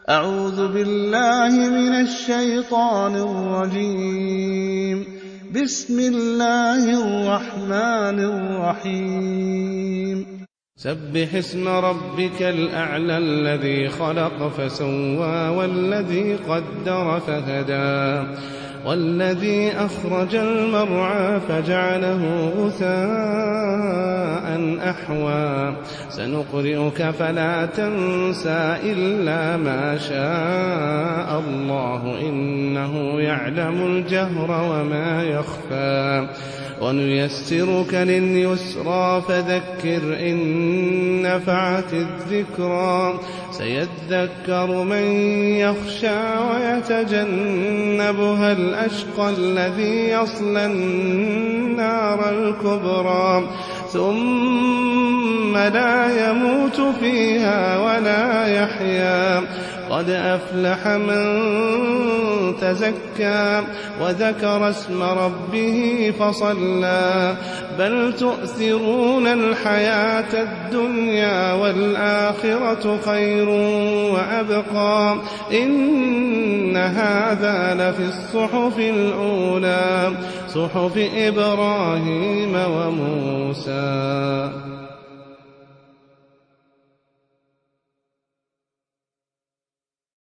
أعوذ بالله من الشيطان الرجيم. بسم الله الرحمن الرحيم. سبح اسم ربك الأعلى الذي خلق فسوى والذي قدر فهدى والذي أخرج المرعى فجعله غثاء أحوى سنقرئك فلا تنسى إلا ما شاء الله إنه يعلم الجهر وما يخفى ونيسرك لليسرى فذكر إن نفعت الذكرى سيذكر من يخشى ويتجنبها الأشقى الذي يصلى النار الكبرى ثم لا يموت فيها ولا يحيا قد أفلح من تزكى وذكر اسم ربه فصلى بل تؤثرون الحياة الدنيا والآخرة خير وأبقى إن هذا لفي الصحف الأولى صحف إبراهيم وموسى.